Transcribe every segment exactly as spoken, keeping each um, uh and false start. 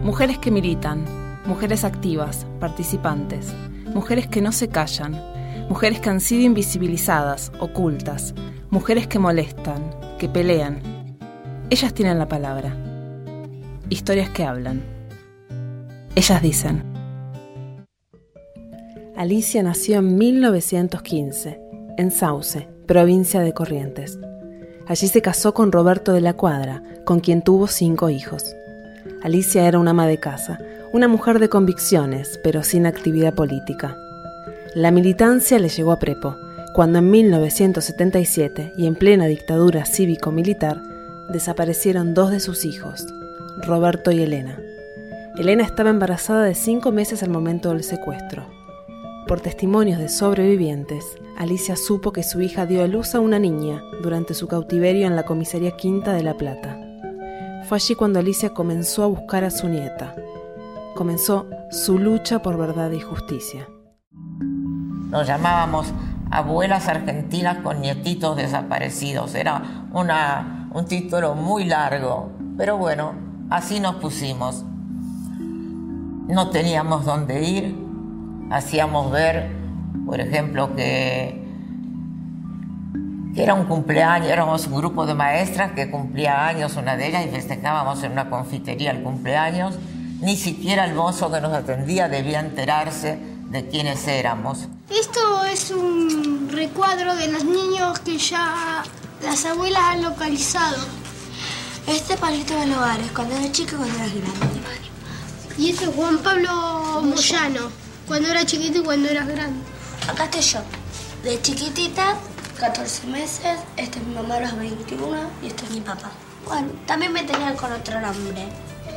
Mujeres que militan, mujeres activas, participantes, mujeres que no se callan, mujeres que han sido invisibilizadas, ocultas, mujeres que molestan, que pelean. Ellas tienen la palabra. Historias que hablan. Ellas dicen. Alicia nació en mil novecientos quince, en Sauce, provincia de Corrientes. Allí se casó con Roberto de la Cuadra, con quien tuvo cinco hijos. Alicia era una ama de casa, una mujer de convicciones, pero sin actividad política. La militancia le llegó a prepo, cuando en mil novecientos setenta y siete, y en plena dictadura cívico-militar, desaparecieron dos de sus hijos, Roberto y Elena. Elena estaba embarazada de cinco meses al momento del secuestro. Por testimonios de sobrevivientes, Alicia supo que su hija dio a luz a una niña durante su cautiverio en la comisaría Quinta de La Plata. Fue allí cuando Alicia comenzó a buscar a su nieta. Comenzó su lucha por verdad y justicia. Nos llamábamos Abuelas Argentinas con Nietitos Desaparecidos. Era una, un título muy largo, pero bueno, así nos pusimos. No teníamos dónde ir. Hacíamos ver, por ejemplo, que, que era un cumpleaños, éramos un grupo de maestras que cumplía años una de ellas y festejábamos en una confitería el cumpleaños. Ni siquiera el mozo que nos atendía debía enterarse de quiénes éramos. Esto es un recuadro de los niños que ya las abuelas han localizado. Este palito de hogares, cuando era chico y cuando era grande. Y este es Juan Pablo Moyano, cuando era chiquito y cuando era grande. Acá estoy yo, de chiquitita, catorce meses, esta es mi mamá a los veintiuno y este es mi papá. Bueno, también me tenían con otro nombre.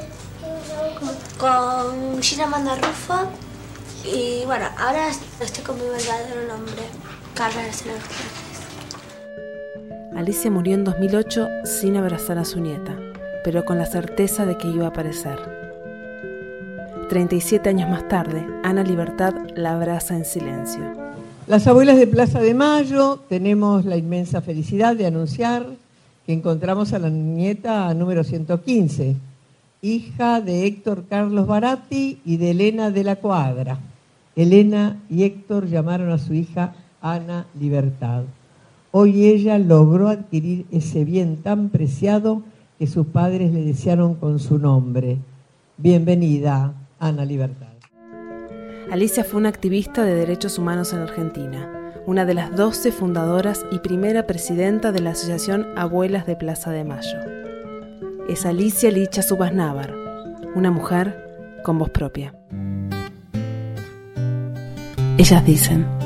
Con Gina Amanda Rufo. Y bueno, ahora estoy con mi verdadero nombre, Carla Aracena Cortés. Alicia murió en dos mil ocho sin abrazar a su nieta, pero con la certeza de que iba a aparecer. treinta y siete años más tarde, Ana Libertad la abraza en silencio. Las abuelas de Plaza de Mayo tenemos la inmensa felicidad de anunciar que encontramos a la nieta número ciento quince, hija de Héctor Carlos Baratti y de Elena de la Cuadra. Elena y Héctor llamaron a su hija Ana Libertad. Hoy ella logró adquirir ese bien tan preciado que sus padres le desearon con su nombre. Bienvenida, Ana Libertad. Alicia fue una activista de derechos humanos en Argentina, una de las doce fundadoras y primera presidenta de la Asociación Abuelas de Plaza de Mayo. Es Alicia Licha Subasnávar, una mujer con voz propia. Ellas dicen.